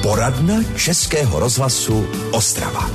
Poradna Českého rozhlasu Ostrava.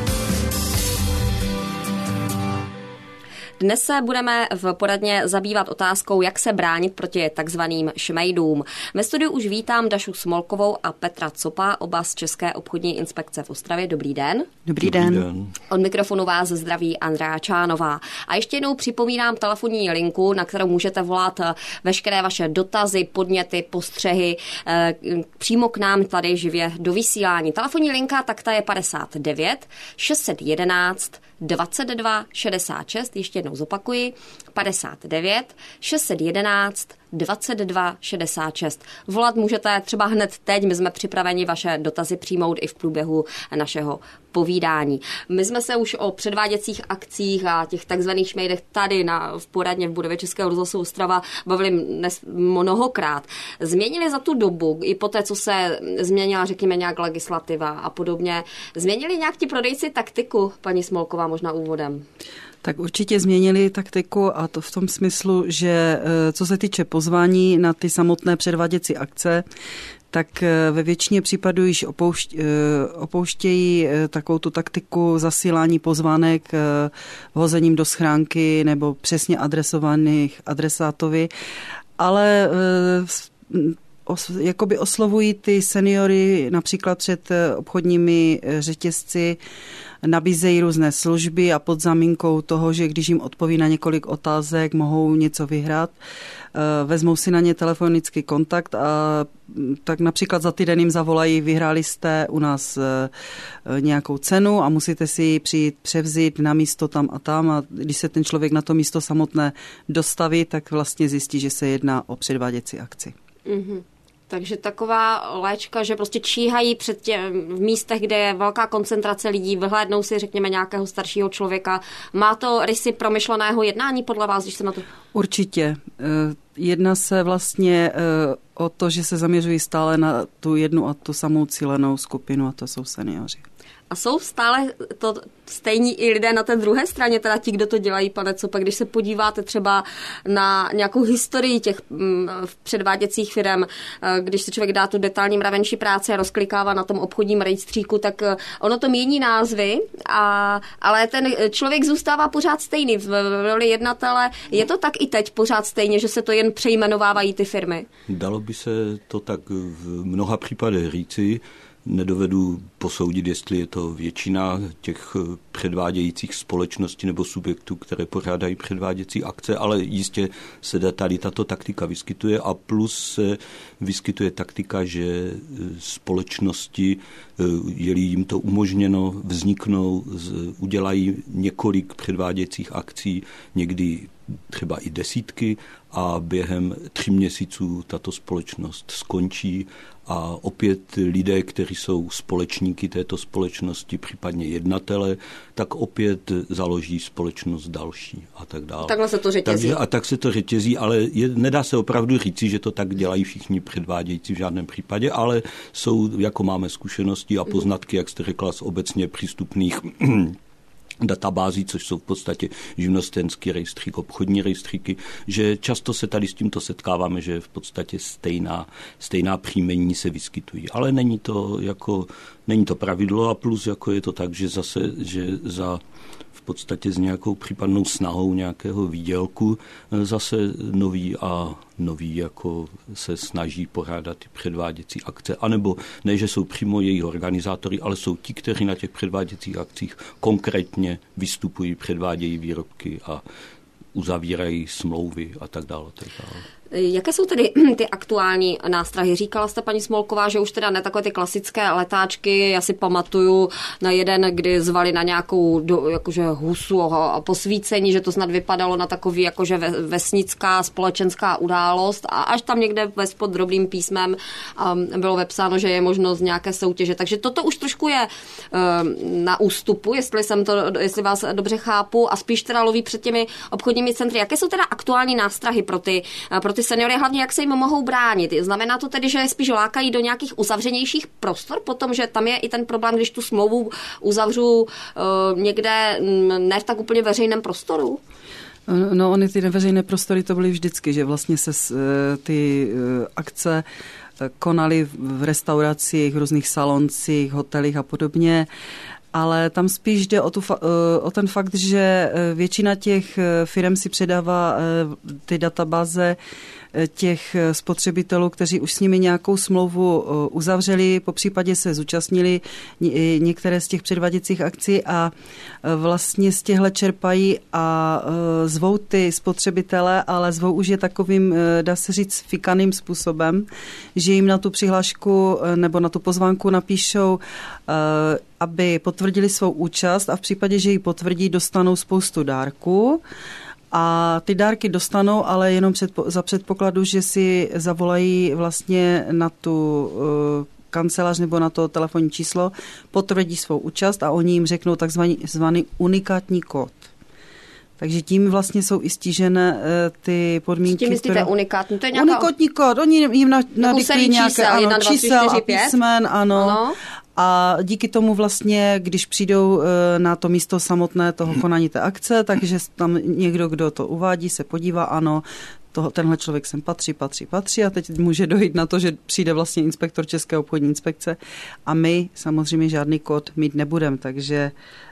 Dnes se budeme v poradně zabývat otázkou, jak se bránit proti takzvaným šmejdům. Ve studiu už vítám Dašu Smolkovou a Petra Copa, oba z České obchodní inspekce v Ostravě. Dobrý den. Dobrý den. Od mikrofonu vás zdraví Andrea Čánová. A ještě jednou připomínám telefonní linku, na kterou můžete volat veškeré vaše dotazy, podněty, postřehy přímo k nám tady živě do vysílání. Telefonní linka tak ta je 59 611 22 66, ještě jednou zopakuji, 59 611 22 66. Volat můžete třeba hned teď, my jsme připraveni vaše dotazy přijmout i v průběhu našeho povídání. My jsme se už o předváděcích akcích a těch takzvaných šmejdech tady v poradně v budově Českého rozhlasu Ostrava bavili mnohokrát. Změnili za tu dobu, i po té, co se změnila, řekněme, nějak legislativa a podobně, změnili nějak ti prodejci taktiku, paní Smolková, možná úvodem? Tak určitě změnili taktiku, a to v tom smyslu, že co se týče pozvání na ty samotné předváděcí akce, tak ve většině případů již opouštějí takovou tu taktiku zasílání pozvánek vhozením do schránky nebo přesně adresovaných adresátovi, ale jakoby oslovují ty seniory například před obchodními řetězci, nabízejí různé služby a pod záminkou toho, že když jim odpoví na několik otázek, mohou něco vyhrát, vezmou si na ně telefonický kontakt a tak například za týden jim zavolají, vyhráli jste u nás nějakou cenu a musíte si ji přijít převzít na místo tam a tam, a když se ten člověk na to místo samotné dostaví, tak vlastně zjistí, že se jedná o předváděcí akci. Mm-hmm. Takže taková léčka, že prostě číhají v místech, kde je velká koncentrace lidí, vyhlédnou si, řekněme, nějakého staršího člověka. Má to rysy promyšleného jednání podle vás, když se na to... Určitě. Jedná se vlastně o to, že se zaměřují stále na tu jednu a tu samou cílenou skupinu, a to jsou seniori. A jsou stále to stejní i lidé na té druhé straně, teda ti, kdo to dělají, pane Copa, když se podíváte třeba na nějakou historii těch předváděcích firem, když se člověk dá tu detailní mravenčí práci a rozklikává na tom obchodním rejstříku, tak ono to mění názvy, ale ten člověk zůstává pořád stejný v roli jednatele. Je to tak i teď pořád stejně, že se to jen přejmenovávají ty firmy? Dalo by se to tak v mnoha případech říci. Nedovedu posoudit, jestli je to většina těch předvádějících společností nebo subjektů, které pořádají předváděcí akce, ale jistě se tady tato taktika vyskytuje, a plus se vyskytuje taktika, že společnosti, je-li jim to umožněno, udělají několik předváděcích akcí, někdy třeba i desítky, a během 3 měsíců tato společnost skončí a opět lidé, kteří jsou společníky této společnosti, případně jednatele, tak opět založí společnost další a tak dále. Takhle se to řetězí. Tak se to řetězí, ale nedá se opravdu říci, že to tak dělají všichni předvádějící v žádném případě, ale jsou, jako máme zkušenosti a poznatky, jak jste řekla, z obecně přístupných databází, což jsou v podstatě živnostenský rejstřík, obchodní rejstříky, že často se tady s tímto setkáváme, že v podstatě stejná příjmení se vyskytují. Ale není to pravidlo, a plus jako je to tak, že za v podstatě s nějakou případnou snahou nějakého výdělku zase noví jako se snaží pořádat ty předváděcí akce, anebo ne, že jsou přímo její organizátory, ale jsou ti, kteří na těch předváděcích akcích konkrétně vystupují, předvádějí výrobky a uzavírají smlouvy a tak dále. Jaké jsou tedy ty aktuální nástrahy? Říkala jste, paní Smolková, že už teda ne takové ty klasické letáčky. Já si pamatuju na jeden, kdy zvali na nějakou jakože husu a posvícení, že to snad vypadalo na takový jakože vesnická společenská událost, a až tam někde pod drobným písmem bylo vepsáno, že je možnost nějaké soutěže. Takže toto už trošku je na ústupu, jestli vás dobře chápu, a spíš teda loví před těmi obchodními centry. Jaké jsou teda aktuální nástrahy pro ty seniory, hlavně jak se jim mohou bránit? Znamená to tedy, že je spíš lákají do nějakých uzavřenějších prostor, potom, že tam je i ten problém, když tu smlouvu uzavřu někde ne v tak úplně veřejném prostoru? No, ony ty neveřejné prostory to byly vždycky, že vlastně se ty akce konaly v restauracích, v různých saloncích, hotelích a podobně, ale tam spíš jde o ten fakt, že většina těch firem si předává ty databáze těch spotřebitelů, kteří už s nimi nějakou smlouvu uzavřeli, popřípadě se zúčastnili některé z těch předváděcích akcí a vlastně z těchhle čerpají a zvou ty spotřebitele, ale zvou už je takovým, dá se říct, fikaným způsobem, že jim na tu přihlášku nebo na tu pozvánku napíšou, aby potvrdili svou účast a v případě, že ji potvrdí, dostanou spoustu dárků. A ty dárky dostanou, ale jenom za předpokladu, že si zavolají vlastně na tu kancelář nebo na to telefonní číslo, potvrdí svou účast a oni jim řeknou takzvaný unikátní kód. Takže tím vlastně jsou i stížené ty podmínky. S tím myslíte unikátní? To je nějaká... Unikátní kód. Oni jim nadiktují nějaké čísel a písmen, ano. A díky tomu vlastně, když přijdou na to místo samotné toho konání té akce, takže tam někdo, kdo to uvádí, se podívá, ano, tenhle člověk sem patří a teď může dojít na to, že přijde vlastně inspektor České obchodní inspekce a my samozřejmě žádný kód mít nebudeme, takže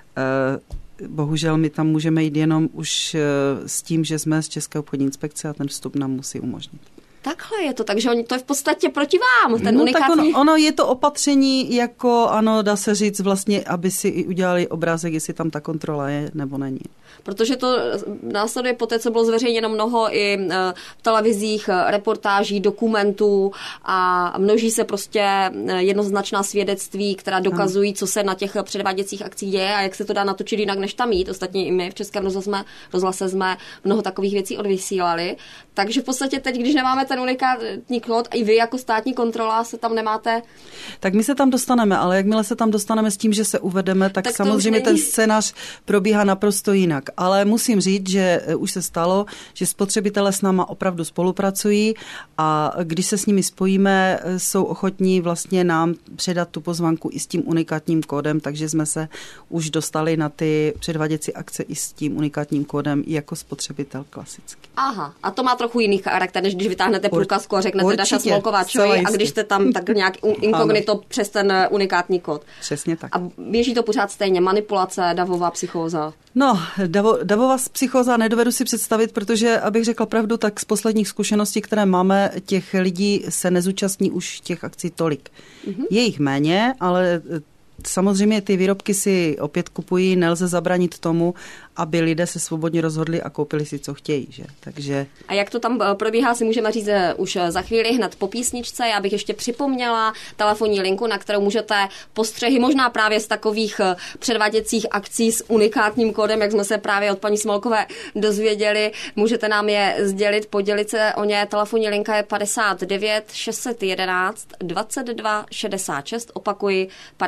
bohužel my tam můžeme jít jenom už s tím, že jsme z České obchodní inspekce a ten vstup nám musí umožnit. Takhle je to, takže to je v podstatě proti vám, ten unikátní... Tak ono je to opatření, jako ano, dá se říct vlastně, aby si i udělali obrázek, jestli tam ta kontrola je nebo není. Protože to následuje po té, co bylo zveřejněno mnoho i v televizích, reportáží, dokumentů a množí se prostě jednoznačná svědectví, která dokazují, co se na těch předváděcích akcích děje a jak se to dá natočit jinak, než tam jít. Ostatně i my v Českém rozhlase jsme mnoho takových věcí odvysílali. Takže v podstatě teď, když nemáme ten unikátní kód, i vy jako státní kontrola se tam nemáte... Tak my se tam dostaneme, ale jakmile se tam dostaneme s tím, že se uvedeme, tak samozřejmě ten scénář probíhá naprosto jinak. Ale musím říct, že už se stalo, že spotřebitelé s náma opravdu spolupracují a když se s nimi spojíme, jsou ochotní vlastně nám předat tu pozvánku i s tím unikátním kódem, takže jsme se už dostali na ty předváděcí akce i s tím unikátním kódem jako spotřebitel klasicky. Aha, a to má trochu jiný charakter, než když vytáhnete průkazku a řeknete Daša Smolková Čoj a když jste tam tak nějak inkognito přes ten unikátní kód. Přesně tak. A běží to pořád stejně, manipulace, davová psychóza. No, davová psychóza nedovedu si představit, protože, abych řekla pravdu, tak z posledních zkušeností, které máme, těch lidí se nezúčastní už těch akcí tolik. Mm-hmm. Je jich méně, ale samozřejmě ty výrobky si opět kupují, nelze zabránit tomu, aby lidé se svobodně rozhodli a koupili si, co chtějí. Že? Takže... A jak to tam probíhá, si můžeme říct už za chvíli hned po písničce. Já bych ještě připomněla telefonní linku, na kterou můžete postřehy, možná právě z takových předváděcích akcí s unikátním kódem, jak jsme se právě od paní Smolkové dozvěděli. Můžete nám je sdělit, podělit se o ně. Telefonní linka je 59 611 22 66. Opakuji,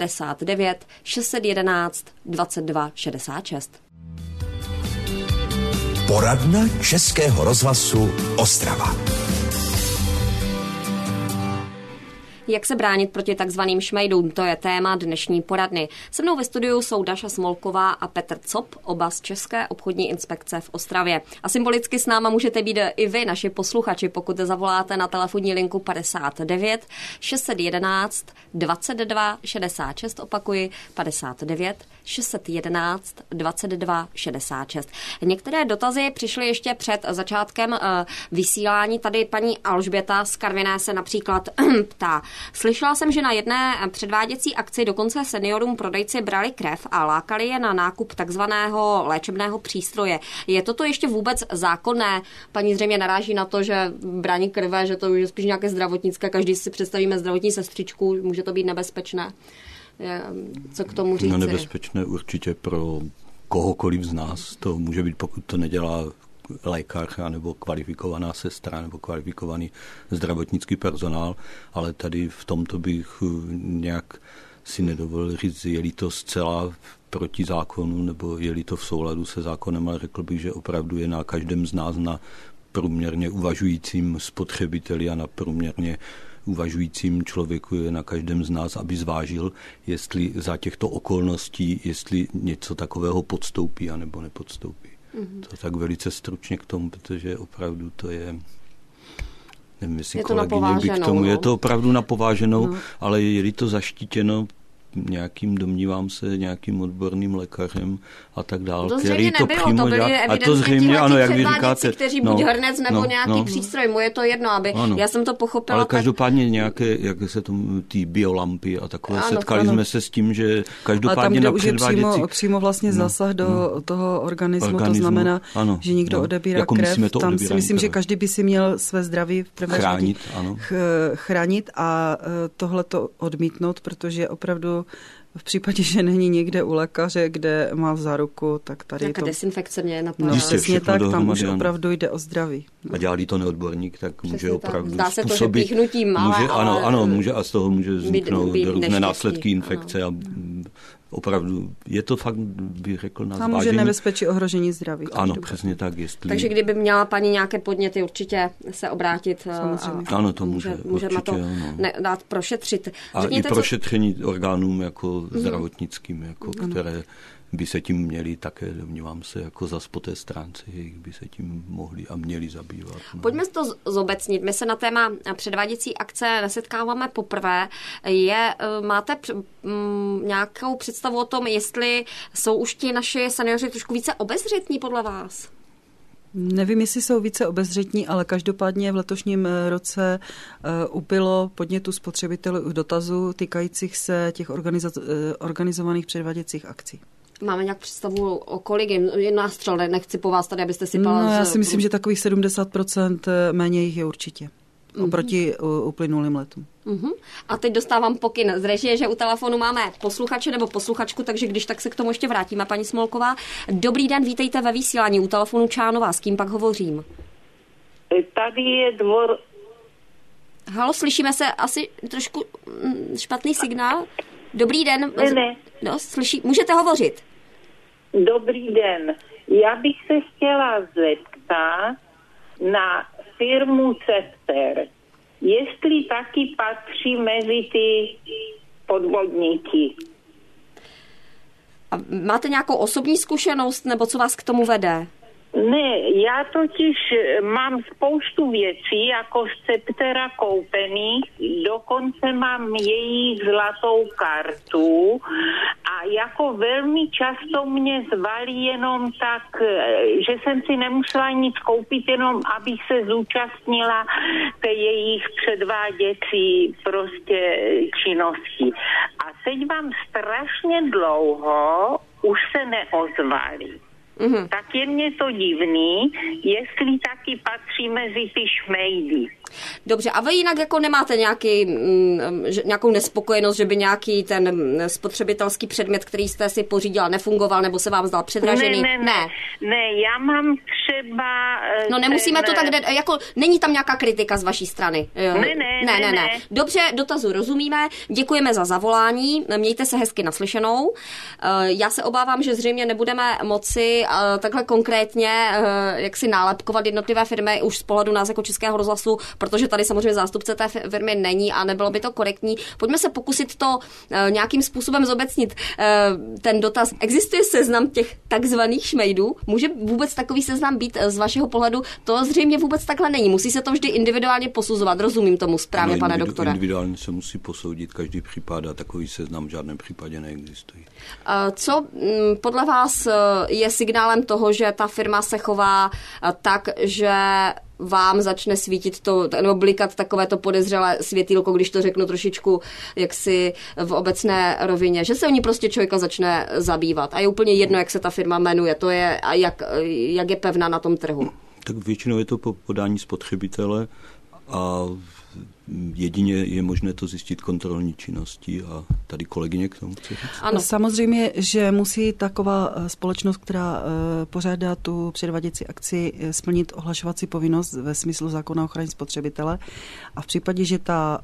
59 611 22 66. Poradna Českého rozhlasu Ostrava. Jak se bránit proti takzvaným šmejdům, to je téma dnešní poradny. Se mnou ve studiu jsou Daša Smolková a Petr Cop, oba z České obchodní inspekce v Ostravě. A symbolicky s náma můžete být i vy, naši posluchači, pokud zavoláte na telefonní linku 59 611 22 66, opakuji 59 611 22 66. Některé dotazy přišly ještě před začátkem vysílání. Tady paní Alžběta z Karviné se například ptá. Slyšela jsem, že na jedné předváděcí akci dokonce seniorům prodejci brali krev a lákali je na nákup takzvaného léčebného přístroje. Je toto ještě vůbec zákonné? Paní zřejmě naráží na to, že brání krve, že to je spíš nějaké zdravotnické. Každý si představíme zdravotní sestřičku, může to být nebezpečné. Co k tomu říci? No nebezpečné určitě pro kohokoliv z nás. To může být, pokud to nedělá lékař nebo kvalifikovaná sestra nebo kvalifikovaný zdravotnický personál, ale tady v tomto bych nějak si nedovolil říct, je-li to zcela proti zákonu nebo je-li to v souladu se zákonem, ale řekl bych, že opravdu je na každém z nás, na průměrně uvažujícím spotřebiteli a na průměrně uvažujícím člověku je na každém z nás, aby zvážil, jestli za těchto okolností, jestli něco takového podstoupí anebo nepodstoupí. To tak velice stručně k tomu, protože opravdu to je... Nevím, jestli je to kolegyně by k tomu, no. Je to opravdu napováženou, ale je-li to zaštítěno domnívám se, nějakým odborným lékařem a tak dále. To zřejmě nebylo, to byli evidentně předváděci, kteří buď hrnec nebo nějaký přístroj, mu je to jedno, já jsem to pochopila. Ale každopádně nějaké, jak se tomu, ty biolampy a takové, setkali jsme se s tím, že každopádně na předváděcích... Už je přímo vlastně zasah do toho organismu, to znamená, že někdo odebírá jako krev, tam si myslím, že každý by si měl své zdraví v prvé řadě chránit a tohleto odmítnout, protože opravdu v případě, že není někde u lékaře, kde má záruku, tak tady nějaká to... desinfekce mě napadá. No, přesně tak, tam už opravdu jde o zdraví. A dělá-li to neodborník, tak přesně může opravdu zdá se způsobit... to, že píchnutím může a z toho může vzniknout různé následky infekce a opravdu je to fakt, bych řekl, na zvážení. A může nebezpečí ohrožení zdraví. Ano, přesně tak. Takže kdyby měla paní nějaké podněty, určitě se obrátit. Ano, to můžeme to dát prošetřit. A i prošetření orgánům jako zdravotnickým, jako které by se tím měli také, domnívám se, jako zas po té stránce, jejich by se tím mohli a měli zabývat. No. Pojďme to zobecnit. My se na téma předváděcí akce nesetkáváme poprvé. Máte nějakou představu o tom, jestli jsou už ti naši seniori trošku více obezřetní podle vás? Nevím, jestli jsou více obezřetní, ale každopádně v letošním roce ubylo podnětu spotřebitelů dotazů týkajících se těch organizovaných předváděcích akcí. Máme nějak představu o kolik je nástřel, nechci po vás tady, abyste sypala. No, já si myslím, že takových 70% méně jich je určitě. Oproti uplynulým letům. A teď dostávám pokyn z režie, že u telefonu máme posluchače nebo posluchačku, takže když tak se k tomu ještě vrátíme, paní Smolková. Dobrý den, vítejte ve vysílání u telefonu Čánová. S kým pak hovořím? Tady je dvor... Halo, slyšíme se asi trošku špatný signál? Dobrý den. Ne. No, můžete hovořit. Dobrý den. Já bych se chtěla zeptat na firmu Cefter, jestli taky patří mezi ty podvodníky. A máte nějakou osobní zkušenost, nebo co vás k tomu vede? Ne, já totiž mám spoustu věcí jako z Ceptera koupených, dokonce mám její zlatou kartu a jako velmi často mě zvali jenom tak, že jsem si nemusela nic koupit, jenom abych se zúčastnila té jejich předváděcí prostě činnosti. A teď vám strašně dlouho už se neozvali. Tak je mně to divný, jestli taky patří mezi ty šmejdy. Dobře, a vy jinak jako nemáte nějakou nespokojenost, že by nějaký ten spotřebitelský předmět, který jste si pořídila, nefungoval, nebo se vám zdal předražený? Ne, já mám třeba... No nemusíme to tak, jako není tam nějaká kritika z vaší strany. Ne. Dobře, dotazu rozumíme, děkujeme za zavolání, mějte se hezky naslyšenou. Já se obávám, že zřejmě nebudeme moci takhle konkrétně jak si nálepkovat jednotlivé firmy už z pohledu nás jako Českého rozhlasu, protože tady samozřejmě zástupce té firmy není a nebylo by to korektní. Pojďme se pokusit to nějakým způsobem zobecnit. Ten dotaz, existuje seznam těch takzvaných šmejdů? Může vůbec takový seznam být z vašeho pohledu? To zřejmě vůbec takhle není. Musí se to vždy individuálně posuzovat. Rozumím tomu správně, pane doktore? Individuálně se musí posoudit každý případ a takový seznam v žádném případě neexistuje. Co podle vás je signálem toho, že ta firma se chová tak, že vám začne svítit to, nebo blikat takové to podezřelé světýlko, když to řeknu trošičku jaksi v obecné rovině, že se o ní prostě člověka začne zabývat. A je úplně jedno, jak se ta firma jmenuje, to je a jak je pevná na tom trhu. Tak většinou je to po podání spotřebitele a jedině je možné to zjistit kontrolní činností a tady kolegyně k tomu chce říct. Ano. Samozřejmě, že musí taková společnost, která pořádá tu předváděcí akci, splnit ohlašovací povinnost ve smyslu zákona o ochraně spotřebitele a v případě, že ta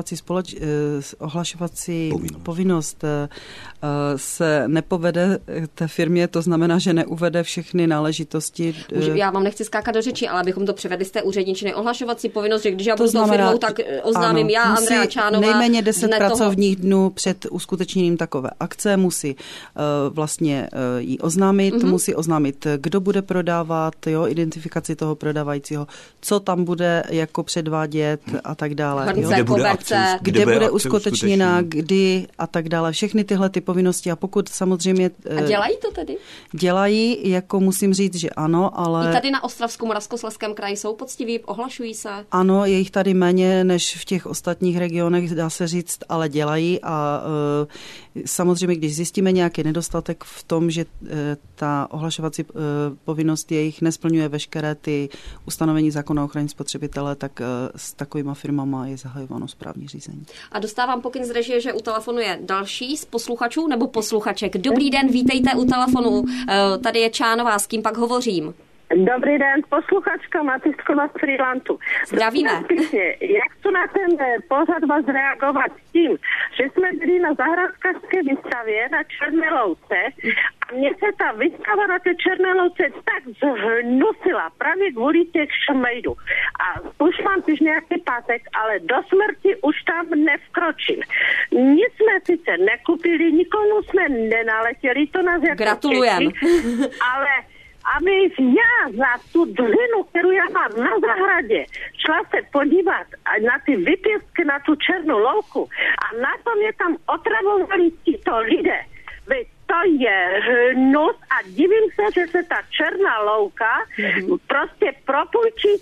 ohlašovací povinnost se nepovede té firmě, to znamená, že neuvede všechny náležitosti. Já vám nechci skákat do řeči, ale abychom to převedli z té úředničiny. Ohlašovací povinnost, že když já budu tou firmou, tak oznámím já, Andrea Čánová. Nejméně 10 pracovních dnů před uskutečněním takové akce musí vlastně jí oznámit, musí oznámit, kdo bude prodávat, jo, identifikaci toho prodávajícího, co tam bude jako předvádět a tak dále. Kde bude uskutečněna, kdy a tak dále. Všechny tyhle ty povinnosti a pokud samozřejmě... A dělají to tedy? Dělají, jako musím říct, že ano, ale... I tady na Ostravsko-Moravskoslezském kraji jsou poctiví, ohlašují se? Ano, je jich tady méně než v těch ostatních regionech, dá se říct, ale dělají a samozřejmě, když zjistíme nějaký nedostatek v tom, že ta ohlašovací povinnost jejich nesplňuje veškeré ty ustanovení zákona o ochraně spotřebitele, tak s takovýma firmama je zahajováno správní řízení. A dostávám pokyn z režie, že u telefonu je další z posluchačů nebo posluchaček. Dobrý den, vítejte u telefonu. Tady je Čánová, s kým pak hovořím? Dobrý den, posluchačka Matiskova z Freelandu. Zdravíme. Já chci na ten pořad vás reagovat s tím, že jsme byli na zahrádkářské výstavě na Černé Louce a mně se ta výstava na té Černé Louce tak zhnusila právě kvůli těch šmejdů. A už mám už nějaký pátek, ale do smrti už tam nevkročím. Nic jsme sice nekupili, nikomu jsme nenaletěli, to nás jako gratulujem. Ale aby já za tu dřinu, kterou já mám na zahradě, šla se podívat na ty vypěstky, na tu Černou louku a na to mě tam otravovali tito lidé. Veď to je hnus a divím se, že se ta Černá louka prostě propůjčí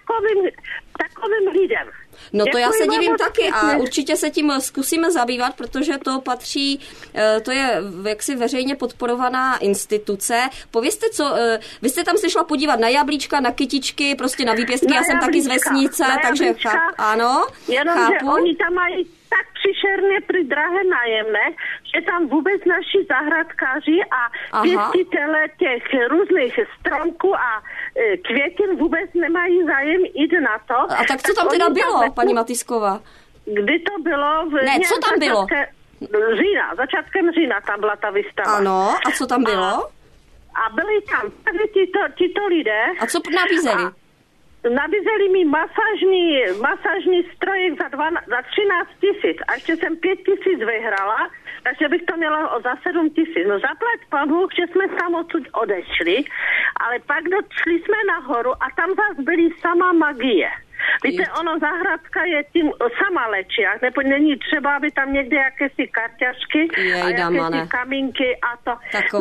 takovým lidem. No to já se divím taky a určitě se tím zkusíme zabývat, protože to patří, to je jaksi veřejně podporovaná instituce. Povězte, vy jste tam se šla podívat na jablíčka, na kytičky, prostě na výpěstky, já jsem taky z vesnice, takže ano, jenom, chápu. Že oni tam mají tak příšerně drahé nájemné, že tam vůbec naši zahradkáři a pěstitele těch různých stromků a květin vůbec nemají zájem jít na to. A tak co tam teda bylo, paní Matisková? Kdy to bylo? Co tam bylo? Začátkem října tam byla ta výstava. Ano, a co tam bylo? A byli tam tito lidé. A co nabízeli? Nabízeli mi masážní strojek za 13 000 a ještě jsem 5 000 vyhrala, takže bych to měla za 7 000. No zaplať pán Bůh, že jsme tam odsud odešli, ale pak šli jsme nahoru a tam zase byly sama magie. Víte, ono zahradka je tím sama léčí. Není třeba, aby tam někde jakési karťašky a jakési kamínky a to.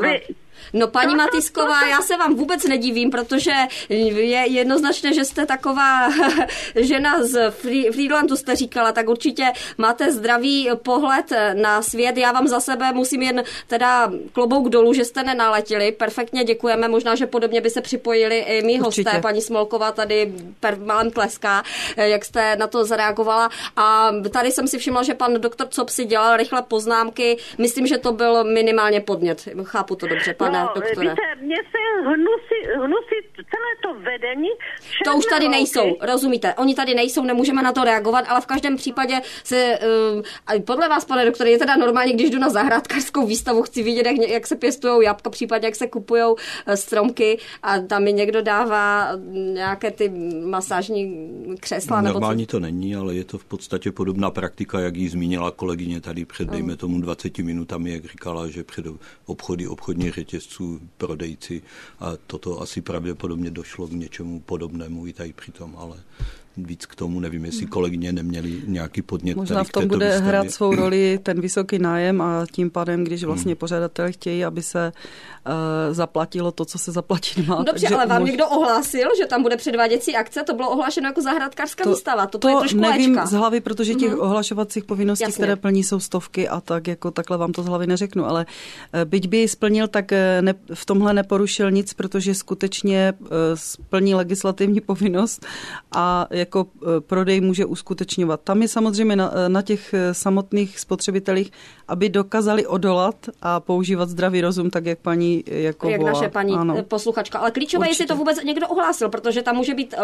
No paní Matisková, já se vám vůbec nedivím, protože je jednoznačné, že jste taková žena z Freelandu, jste říkala, tak určitě máte zdravý pohled na svět. Já vám za sebe musím jen teda klobouk dolů, že jste nenaletěli. Perfektně děkujeme, možná, že podobně by se připojili i mý hosté. Paní Smolková tady málem tleská, jak jste na to zareagovala. A tady jsem si všimla, že pan doktor Cop si dělal rychle poznámky. Myslím, že to byl minimálně podnět. Chápu to dobře, pane doktore. Víte, mně se hnusí celé to vedení. To už tady nejsou, rozumíte? Oni tady nejsou, nemůžeme na to reagovat, ale v každém případě se, podle vás, pane doktore, je teda normálně, když jdu na zahrádkářskou výstavu, chci vidět, jak se pěstujou jabka, případně jak se kupujou stromky a tam mi někdo dává nějaké ty masážní křesla. Normální to není, ale je to v podstatě podobná praktika, jak ji zmínila kolegyně tady před, dejme tomu 20 minutami, jak říkala, že před obchodní řetězců, prodejci a toto asi pravděpodobně došlo k něčemu podobnému i tady přitom, ale víc k tomu nevím, jestli kolegyně neměli nějaký podnět. Možná v tom bude hrát svou roli ten vysoký nájem a tím pádem, když vlastně pořadatelé chtějí, aby se zaplatilo to, co se zaplatit má. Dobře, ale vám někdo ohlásil, že tam bude předváděcí akce? To bylo ohlášeno jako zahrádkářská výstava. To je trošku nevím léčka. Z hlavy, protože těch ohlašovacích povinností, které plní, jsou stovky a tak jako takhle vám to z hlavy neřeknu, ale byť by ji splnil, tak v tomhle neporušil nic, protože skutečně splní legislativní povinnost a jako prodej může uskutečňovat. Tam je samozřejmě na těch samotných spotřebitelích, aby dokázali odolat a používat zdravý rozum, tak jak paní jako jak naše paní posluchačka. Ale klíčové je, jestli to vůbec někdo ohlásil, protože tam může být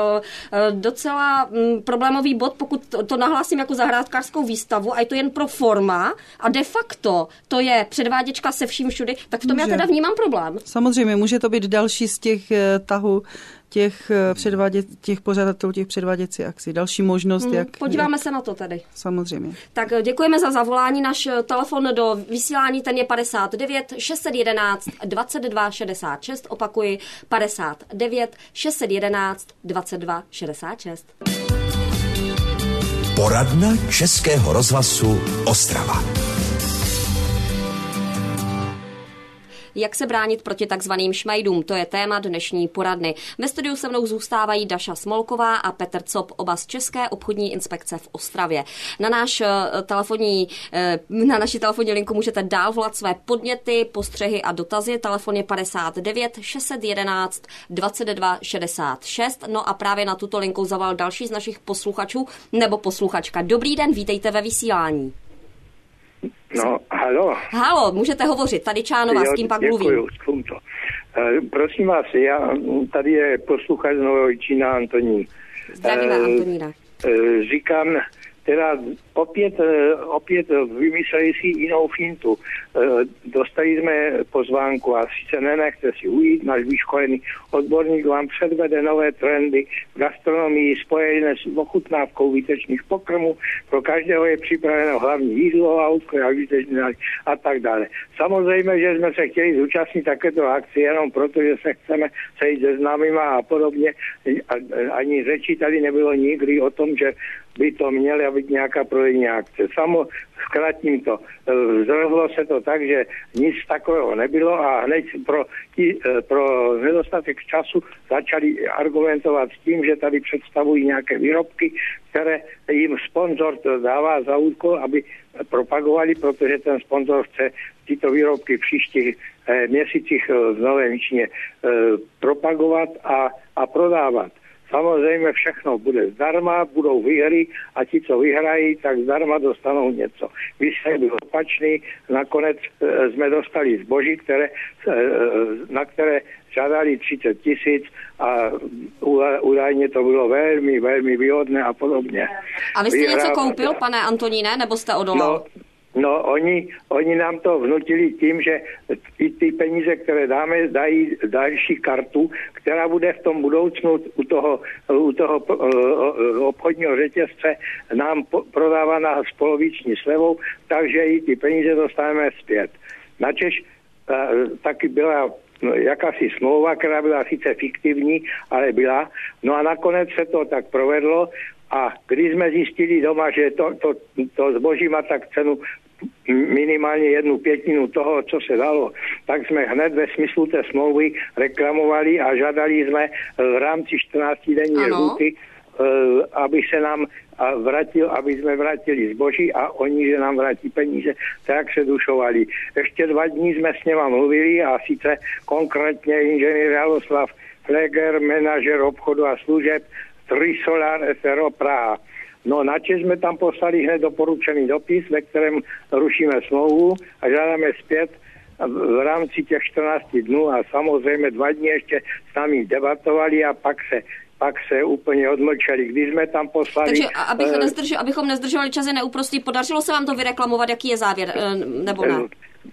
docela problémový bod, pokud to nahlásím jako zahrádkářskou výstavu a je to jen pro forma a de facto to je předváděčka se vším všudy, tak v tom já teda vnímám problém. Samozřejmě, může to být další z těch tahů, těch pořadatelů těch předváděcích akcí. Další možnost, jak... Podíváme se na to tedy. Samozřejmě. Tak děkujeme za zavolání. Náš telefon do vysílání, ten je 59 611 22 66. Opakuji, 59 611 22 66. Poradna Českého rozhlasu Ostrava. Jak se bránit proti takzvaným šmejdům? To je téma dnešní poradny. Ve studiu se mnou zůstávají Daša Smolková a Petr Cop, oba z České obchodní inspekce v Ostravě. Na naši telefonní linku můžete dál volat své podněty, postřehy a dotazy. Telefon je 59 611 22 66. No a právě na tuto linku zavolal další z našich posluchačů nebo posluchačka. Dobrý den, vítejte ve vysílání. No, halo. Halo, můžete hovořit. Tady Čánová, s kým pak mluvím. Děkuju, prosím vás, tady je posluchač z Nového Jičína Antonín. Zdravíme, Antonína. Říkám, teda opět vymysleli si jinou fintu. Dostali jsme pozvánku a sice nenechte si ujít, náš vyškolený odborník vám předvede nové trendy v gastronomii spojené s ochutnávkou výtečných pokrmů. Pro každého je připraveno hlavní jídlo, autko a tak dále. Samozřejmě, že jsme se chtěli zúčastnit takéto akci jenom proto, že se chceme sejít se známýma a podobně. Ani řeči tady nebylo nikdy o tom, že by to měla být nějaká prodejní akce. Zkrátím to. Zrozlo se to tak, že nic takového nebylo a hned pro nedostatek času začali argumentovat s tím, že tady představují nějaké výrobky, které jim sponzor dává za úkol, aby propagovali, protože ten sponzor chce tyto výrobky v příštích měsících v Novém Jičíně propagovat a prodávat. Samozřejmě všechno bude zdarma, budou výhry a ti, co vyhrají, tak zdarma dostanou něco. Výsledek byl opačný, nakonec jsme dostali zboží, na které žádali 30 000 a údajně to bylo velmi, velmi výhodné a podobně. A vy jste něco koupil, pane Antoníne, nebo jste odolal? No, oni nám to vnutili tím, že i ty peníze, které dáme, dají další kartu, která bude v tom budoucnu u toho obchodního řetězce nám prodávána s poloviční slevou, takže i ty peníze dostaneme zpět. Načež taky byla jakási smlouva, která byla sice fiktivní, ale byla. No a nakonec se to tak provedlo a když jsme zjistili doma, že to zboží má tak cenu minimálně 1/5 toho, co se dalo, tak jsme hned ve smyslu té smlouvy reklamovali a žádali jsme v rámci 14denní lhůty, aby se nám aby jsme vrátili zboží a oni, že nám vrátí peníze, tak se dušovali. Ještě 2 dní jsme s něma mluvili a sice konkrétně inženýr Jaloslav Fleger, manažer obchodu a služeb Trisolar SRO Praha. No, načež jsme tam poslali hned doporučený dopis, ve kterém rušíme smlouvu a žádáme zpět v rámci těch 14 dnů a samozřejmě 2 dny ještě s námi debatovali a pak se úplně odmlčeli. Když jsme tam poslali... Takže abychom nezdržovali čas, je neúprostý. Podařilo se vám to vyreklamovat, jaký je závěr, nebo ne?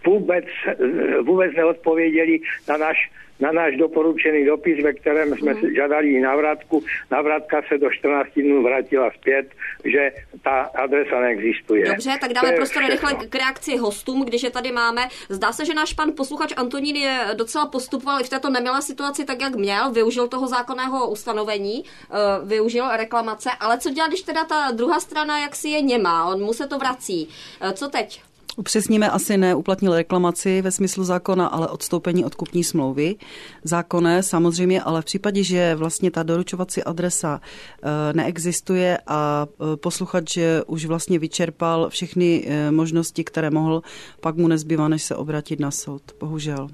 Vůbec neodpověděli na náš doporučený dopis, ve kterém jsme žádali návratku. Návratka se do 14 dnů vrátila zpět, že ta adresa neexistuje. Dobře, tak dáme prostor rychle k reakci hostům, když je tady máme. Zdá se, že náš pan posluchač Antonín je docela postupoval i v této nemilé situaci tak, jak měl. Využil toho zákonného ustanovení, využil reklamace, ale co dělat, když teda ta druhá strana jaksi je němá, on mu se to vrací. Co teď? Upřesníme, asi neuplatnil reklamaci ve smyslu zákona, ale odstoupení od kupní smlouvy. Zákonné samozřejmě, ale v případě, že vlastně ta doručovací adresa neexistuje a posluchač už vlastně vyčerpal všechny možnosti, které mohl, pak mu nezbývá, než se obrátit na soud. Bohužel.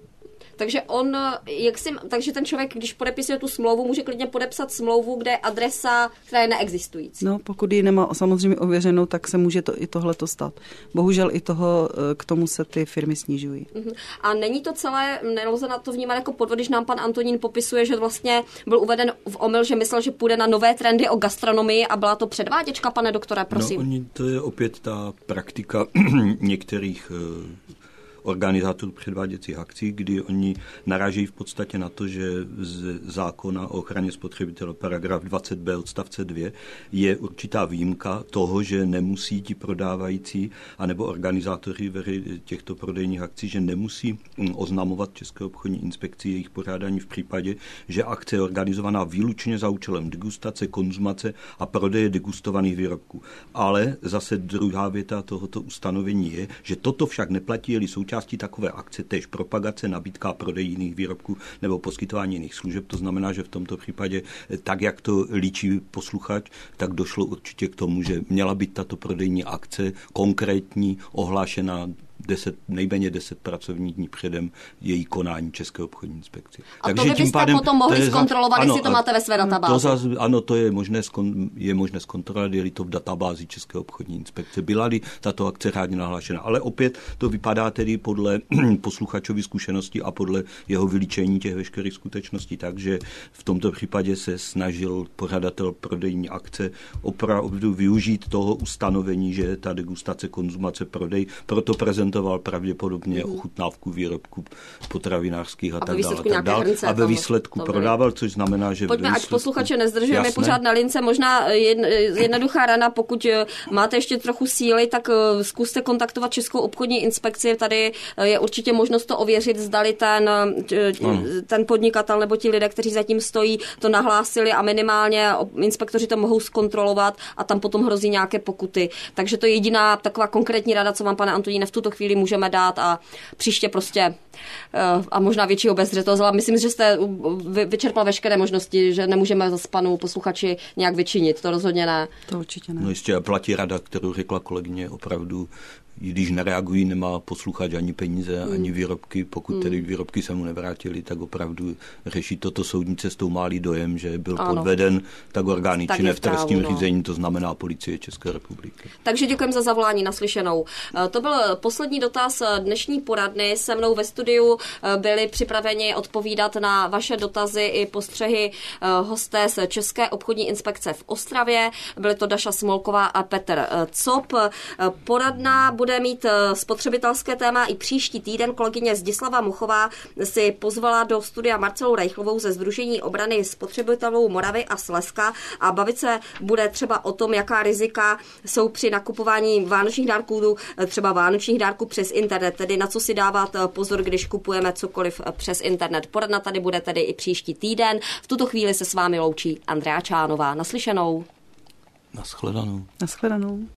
Takže ten člověk, když podepisuje tu smlouvu, může klidně podepsat smlouvu, kde je adresa, která je neexistující. No, pokud ji nemá samozřejmě ověřenou, tak se může i tohleto stát. Bohužel i k tomu se ty firmy snižují. A není to celé, nelze na to vnímat jako podvod, když nám pan Antonín popisuje, že vlastně byl uveden v omyl, že myslel, že půjde na nové trendy o gastronomii a byla to předváděčka, pane doktore, prosím. No, to je opět ta praktika některých organizátorů předváděcích akcí, kdy oni narážejí v podstatě na to, že z zákona o ochraně spotřebitele paragraf 20b odstavce 2 je určitá výjimka toho, že nemusí ti prodávající anebo organizátoři těchto prodejních akcí, že nemusí oznamovat České obchodní inspekci jejich pořádání v případě, že akce je organizovaná výlučně za účelem degustace, konzumace a prodeje degustovaných výrobků. Ale zase druhá věta tohoto ustanovení je, že toto však neplatí, je-li součástí takové akce též propagace, nabídka a prodej jiných výrobků nebo poskytování jiných služeb. To znamená, že v tomto případě, tak jak to líčí posluchač, tak došlo určitě k tomu, že měla být tato prodejní akce konkrétní, ohlášená nejméně 10 pracovních dní předem její konání České obchodní inspekce. A takže to byste potom mohli zkontrolovat, jestli to máte ve své databázi. Ano, to je možné zkontrolovat, je-li to v databázi České obchodní inspekce. Byla-li tato akce řádně nahlášena. Ale opět to vypadá tedy podle posluchačovy zkušenosti a podle jeho vylíčení těch veškerých skutečností. Takže v tomto případě se snažil pořadatel prodejní akce opravdu využít toho ustanovení, že ta degustace, konzumace, prodej, proto prezentoval pravděpodobně ochutnávku výrobků potravinářských a tak dále. A ve výsledku prodával, což znamená, že... Pojďme, ať posluchače nezdržujeme pořád na lince. Možná jednoduchá rada, pokud máte ještě trochu síly, tak zkuste kontaktovat Českou obchodní inspekci. Tady je určitě možnost to ověřit, zdali ten podnikatel nebo ti lidé, kteří zatím stojí, to nahlásili a minimálně inspektoři to mohou zkontrolovat a tam potom hrozí nějaké pokuty. Takže to je jediná taková konkrétní rada, co vám, pane Antoníne, v tuto chvíli můžeme dát a příště prostě a možná větší obezřetnost, ale myslím, že jste vyčerpal veškeré možnosti, že nemůžeme zase panu posluchači nějak vyčinit, to rozhodně ne. To určitě ne. No ještě platí rada, kterou řekla kolegyně, opravdu, když nereagují, nemá posluchač ani peníze, ani výrobky. Pokud tedy výrobky se mu nevrátily, tak opravdu řeší toto soudní cestou, má-li dojem, že byl podveden, tak orgány činné v trestním řízení, to znamená Policie České republiky. Takže děkujeme za zavolání, naslyšenou. To byl poslední dotaz dnešní poradny. Se mnou ve studiu byli připraveni odpovídat na vaše dotazy i postřehy hosté z České obchodní inspekce v Ostravě. Byly to Daša Smolková a Petr Cop. Poradna bude mít spotřebitelské téma i příští týden. Kolegyně Zdislava Muchová si pozvala do studia Marcelu Reichlovou ze Sdružení obrany spotřebitelů Moravy a Slezska a bavit se bude třeba o tom, jaká rizika jsou při nakupování vánočních dárků, třeba vánočních dárků přes internet, tedy na co si dávat pozor, když kupujeme cokoliv přes internet. Poradna tady bude tedy i příští týden. V tuto chvíli se s vámi loučí Andrea Čánová. Naslyšenou. Naschledanou. Naschledanou.